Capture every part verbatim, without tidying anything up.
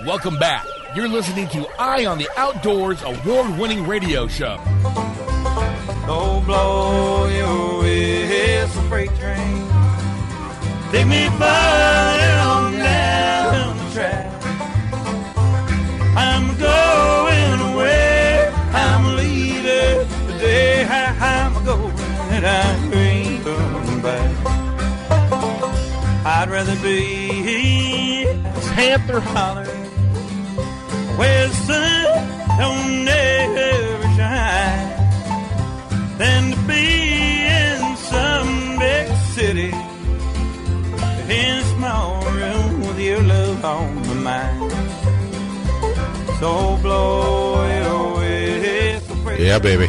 Welcome back. You're listening to Eye on the Outdoors award-winning radio show. Oh, blow your whistle, freight train. Take me far on down the track. I'm going away. I'm leaving today. I'm going and I ain't coming back. I'd rather be a Panther Holler where the sun don't never shine than to be in some big city in a small room with your love on my mind. So blow your whistle. Yeah, baby.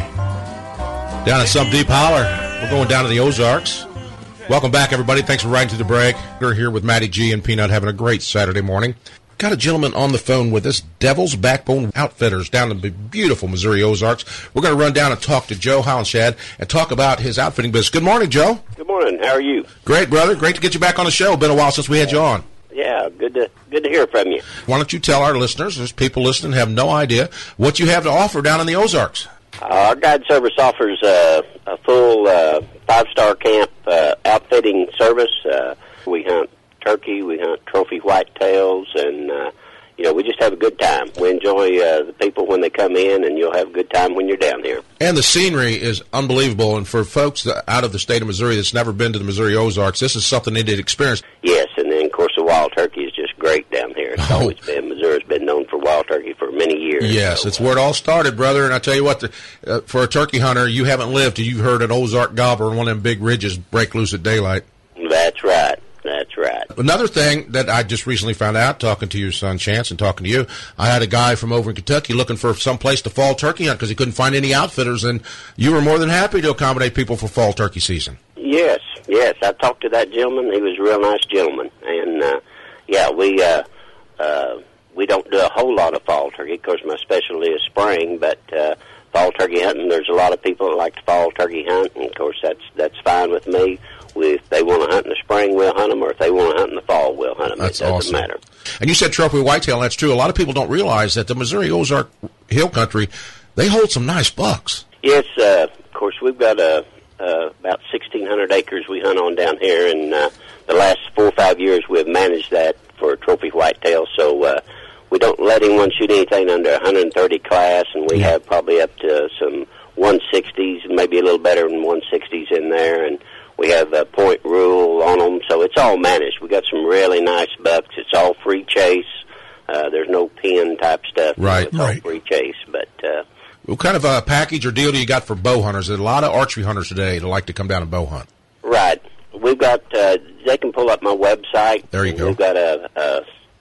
Down at some deep holler. We're going down to the Ozarks. Welcome back, everybody. Thanks for riding to the break. We're here with Matty G and Peanut having a great Saturday morning. Got a gentleman on the phone with us, Devil's Backbone Outfitters, down in the beautiful Missouri Ozarks. We're going to run down and talk to Joe Holinshad and talk about his outfitting business. Good morning, Joe. Good morning. How are you? Great, brother. Great to get you back on the show. Been a while since we had you on. Yeah, good to good to hear from you. Why don't you tell our listeners, there's people listening have no idea, what you have to offer down in the Ozarks? Uh, our guide service offers uh, a full uh, five-star camp uh, outfitting service. Uh, we hunt turkey, we hunt trophy whitetails, and uh, you know, we just have a good time. We enjoy uh, the people when they come in, and you'll have a good time when you're down here. And the scenery is unbelievable. And for folks that, out of the state of Missouri that's never been to the Missouri Ozarks, this is something they did experience. Yes, and then, of course, the wild turkey is just great down here. It's oh. always been, Missouri's been known for wild turkey for many years. Yes, so, it's where it all started, brother. And I tell you what, the, uh, for a turkey hunter, you haven't lived till you've heard an Ozark gobbler and one of them big ridges break loose at daylight. That's right. That's right. Another thing that I just recently found out, talking to your son Chance and talking to you, I had a guy from over in Kentucky looking for some place to fall turkey hunt because he couldn't find any outfitters, and you were more than happy to accommodate people for fall turkey season. Yes, yes. I talked to that gentleman. He was a real nice gentleman. And, uh, yeah, we uh, uh, we don't do a whole lot of fall turkey. Of course, my specialty is spring, but uh, fall turkey hunting, there's a lot of people that like to fall turkey hunt, and, of course, that's that's fine with me. If they want to hunt in the spring, we'll hunt them, or if they want to hunt in the fall, we'll hunt them. That's it doesn't awesome. matter. And you said trophy whitetail, and that's true. A lot of people don't realize that the Missouri Ozark Hill Country, they hold some nice bucks. Yes, uh, of course, we've got uh, uh, about sixteen hundred acres we hunt on down here, and uh, the last four or five years we've managed that for trophy whitetail, so uh, we don't let anyone shoot anything under one hundred thirty class, and we yeah. have probably up to some one sixties, maybe a little better than one sixties in there, and we have a point rule on them, so it's all managed. We got some really nice bucks. It's all free chase. Uh, there's no pin type stuff. Right, it's right. all free chase. But uh, what kind of a package or deal do you got for bow hunters? There's a lot of archery hunters today that like to come down and bow hunt. Right. We've got. Uh, they can pull up my website. There you go. We've got a, a,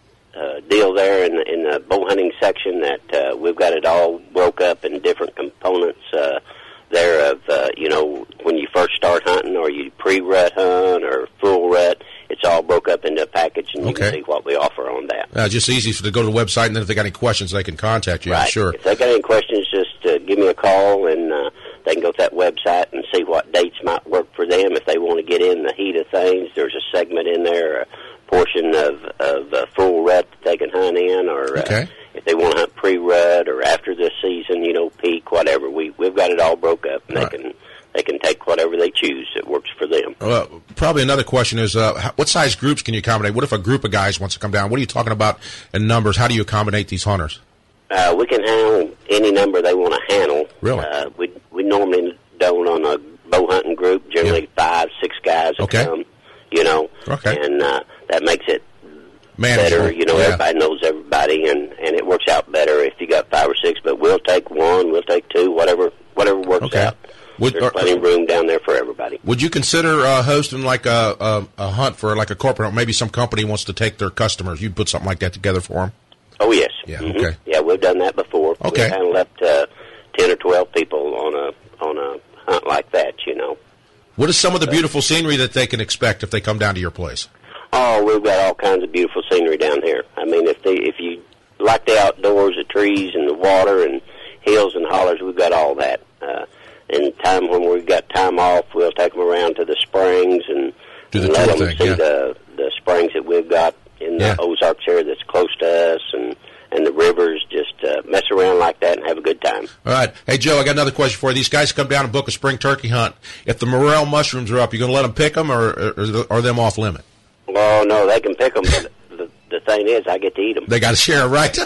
a deal there in the, in the bow hunting section that uh, we've got it all broke up in different components. Uh, there of, uh, you know, when you first start hunting or you pre-rut hunt or full rut, it's all broke up into a package, and you okay. can see what we offer on that. Uh, just easy for to go to the website, and then if they got any questions, they can contact you, right. I'm sure. If they got any questions, just uh, give me a call, and uh, they can go to that website and see what dates might work for them. If they want to get in the heat of things, there's a segment in there, a portion of, of uh, full rut that they can hunt in, or... Okay. Uh, if they want to hunt pre-rut or after the season, you know, peak, whatever, we we've got it all broke up, and right. they can they can take whatever they choose that works for them. Uh, probably another question is, uh, what size groups can you accommodate? What if a group of guys wants to come down? What are you talking about in numbers? How do you accommodate these hunters? Uh, we can handle any number they want to handle. Really? Uh, we we normally don't on a bow hunting group. Generally, yeah. five, six guys will okay. come. You know, okay, and uh, that makes it. Manageable. Better, you know, yeah. everybody knows everybody, and, and it works out better if you got five or six, but we'll take one, we'll take two, whatever whatever works okay. out. Would, There's or, plenty of room down there for everybody. Would you consider uh, hosting like a, a, a hunt for like a corporate, maybe some company wants to take their customers, you'd put something like that together for them? Oh, yes. Yeah, mm-hmm. okay. Yeah, we've done that before. Okay. We've handled up to ten or twelve people on a, on a hunt like that, you know. What is some of the beautiful scenery that they can expect if they come down to your place? Oh, we've got all kinds of beautiful scenery down here. I mean, if they, if you like the outdoors, the trees and the water and hills and hollers, we've got all that. Uh, in time when we've got time off, we'll take them around to the springs and, Do the and let them thing, see yeah. the the springs that we've got in the yeah. Ozarks area that's close to us. And time. All right. Hey, Joe, I got another question for you. These guys come down and book a spring turkey hunt. If the morel mushrooms are up, you going to let them pick them, or, or are them off limit? Well, no, they can pick them, but the, the thing is, I get to eat them. They got to share, right?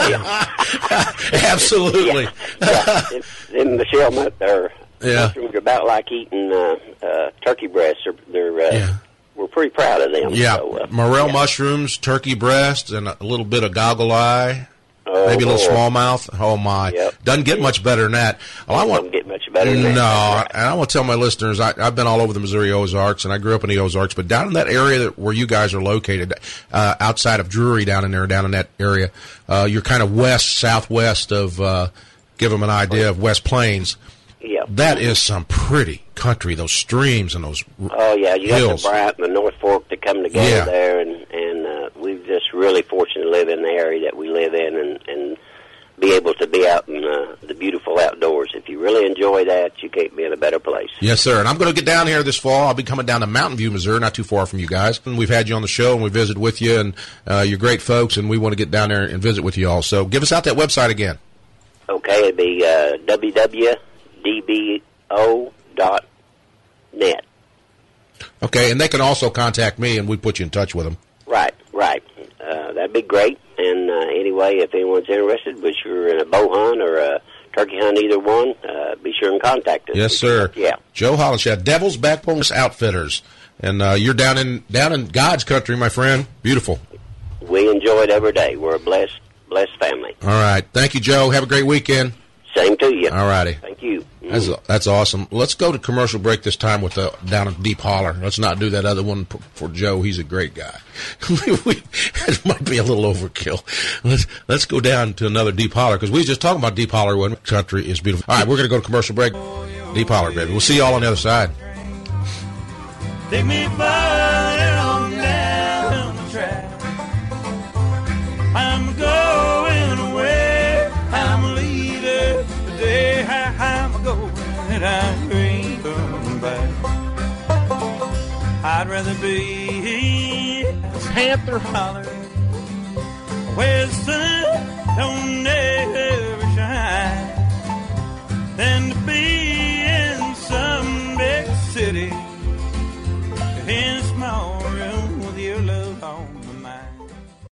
Absolutely. Yeah. yeah. Them Michelle mu- or Yeah. mushrooms are about like eating uh, uh, turkey breasts. They're, they're uh, Yeah. We're pretty proud of them. Yeah. So, uh, morel yeah. mushrooms, turkey breast, and a little bit of goggle eye. Oh, Maybe a little Lord. smallmouth. Oh, my. Yep. Doesn't get much better than that. Well, I want, Don't get much better than no, that. and I want to tell my listeners, I, I've been all over the Missouri Ozarks, and I grew up in the Ozarks, but down in that area that, where you guys are located, uh, outside of Drury down in there, down in that area, uh, you're kind of west, southwest of, uh, give them an idea of West Plains. Yeah. That is some pretty country, those streams and those Oh, yeah, you hills. got the Bryant and the North Fork that come together Yeah. there, and, and uh, we're just really fortunate to live in the area that we live in and, and be able to be out in uh, the beautiful outdoors. If you really enjoy that, you can't be in a better place. Yes, sir. And I'm going to get down here this fall. I'll be coming down to Mountain View, Missouri, not too far from you guys. And we've had you on the show, and we visited with you, and uh, you're great folks, and we want to get down there and visit with you all. So give us out that website again. Okay, it'd be uh, w w w dot d b o dot net. Okay, and they can also contact me, and we put you in touch with them. Right, right. Uh, that'd be great. And uh, anyway, if anyone's interested, but you're in a bow hunt or a turkey hunt, either one, uh, be sure and contact us. Yes, sir. Yeah. Joe Hollenshed, Devil's Backbone Outfitters. And uh, you're down in down in God's country, my friend. Beautiful. We enjoy it every day. We're a blessed, blessed family. All right. Thank you, Joe. Have a great weekend. Same to you. All righty. Thank you. That's, that's awesome. Let's go to commercial break this time with the down in Deep Holler. Let's not do that other one for, for Joe. He's a great guy. we, it might be a little overkill. Let's let's go down to another Deep Holler because we were just talking about Deep Holler when country is beautiful. All right, we're going to go to commercial break. Deep Holler, baby. We'll see you all on the other side. Take me flying on down the track. I'm going away. I'm a leader today. I'm going and I ain't coming back. I'd rather be a Panther holler where the sun don't never